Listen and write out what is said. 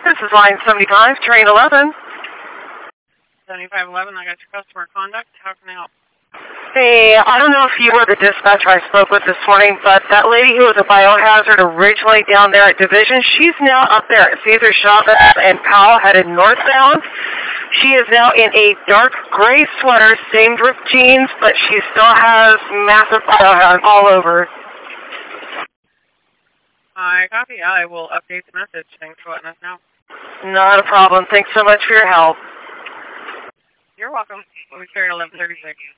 This is line 75, train 11. 7511, I got your customer conduct. How can I help? Hey, I don't know if you were the dispatcher I spoke with this morning, but that lady who was a biohazard originally down there at Division, she's now up there at Caesar Chavez and Powell headed northbound. She is now in a dark gray sweater, same drip jeans, but she still has massive biohazard all over. I copy. I will update the message. Thanks for letting us know. Not a problem. Thanks so much for your help. You're welcome. We'll be here at 11:36.